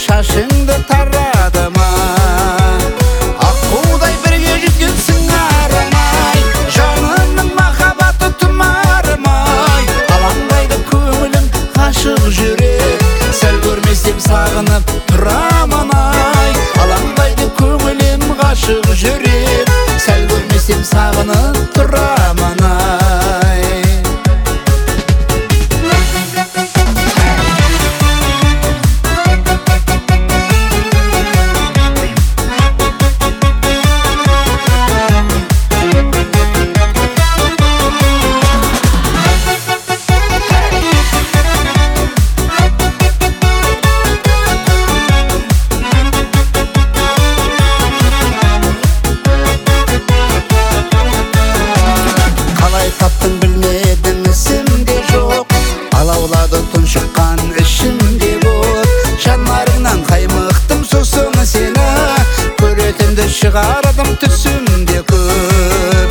шашыңды тарадыма. Аққудай бірге жеткенсің арамай, жанымның махаббаты тұмарымай. Алаңдайды көңілім ғашық жүрек, сәл көрмесем сағынып тұрамын ай. Алаңдайды көңілім ғашық жүрек, сәл көрмесем сағынып тұрамын ай. Таптың білмедің ісімде жоқ, алаулады тұншыққан ішімде от. Жанарыңнан қаймықтым сосын сені, көретінді шығардым түсімде көп.